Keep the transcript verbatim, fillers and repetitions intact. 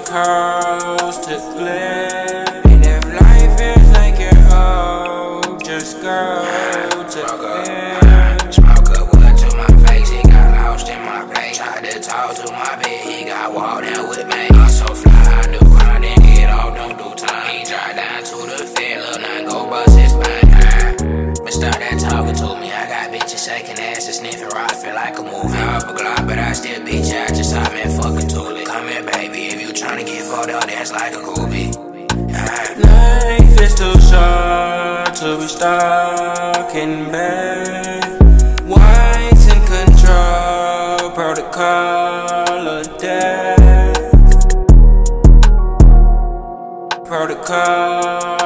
protocols to live. And if life feels like you're old, just go to bed. Smoke up wood to my face, he got lost in my place. Tried to talk to my bed, he got walked down with me. I'm so fly, I do crime, then get off, don't do time. He drive down to the fair, look, now go bust his spine. But start that talking to me, I got bitches shaking ass and sniffing rock, feel like a movie. Up a Glock, but I still beat you, I just saw me fucking tool it. Come here, baby, if you tryna get fucked up, that's like a groupie. Life is too short to be stuck in bed. Whites in control, protocol of death. Protocol